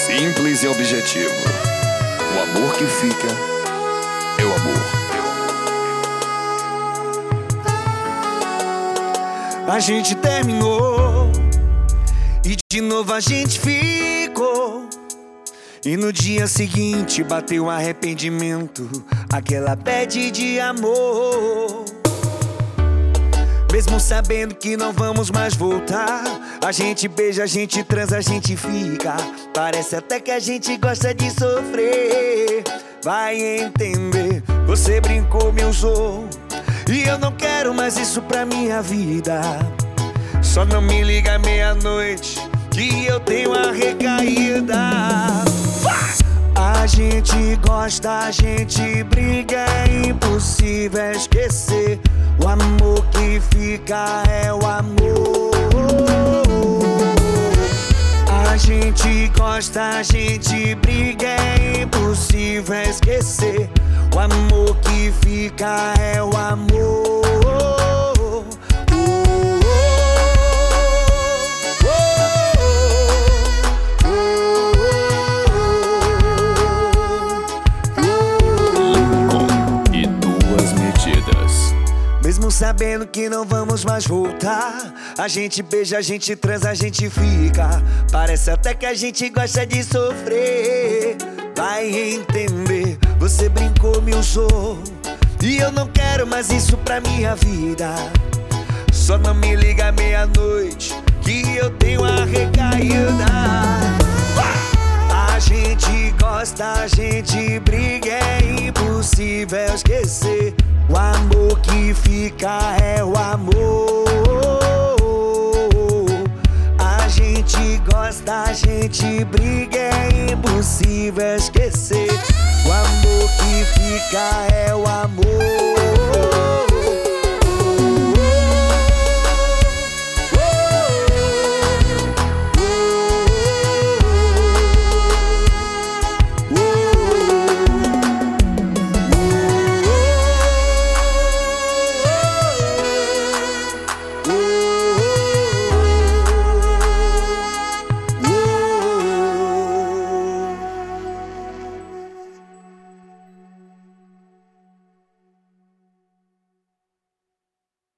Simples e objetivo. O amor que fica é o amor. A gente terminou e de novo a gente ficou. E no dia seguinte bateu um arrependimento, aquela bad de amor. Mesmo sabendo que não vamos mais voltar, a gente beija, a gente transa, a gente fica. Parece até que a gente gosta de sofrer. Vai entender, você brincou, me usou, e eu não quero mais isso pra minha vida. Só não me liga à meia-noite que eu tenho a recaída. A gente gosta, a gente briga, é impossível esquecer. O amor que fica é o amor. A gente gosta, a gente briga, é impossível esquecer. O amor que fica é o amor. Mesmo sabendo que não vamos mais voltar, a gente beija, a gente transa, a gente fica. Parece até que a gente gosta de sofrer. Vai entender, você brincou, me usou, e eu não quero mais isso pra minha vida. Só não me liga à meia-noite que eu tenho a recaída. A gente gosta, a gente briga, é impossível esquecer. O amor que fica é o amor. A gente gosta, a gente briga, é impossível esquecer. O amor que fica é o amor.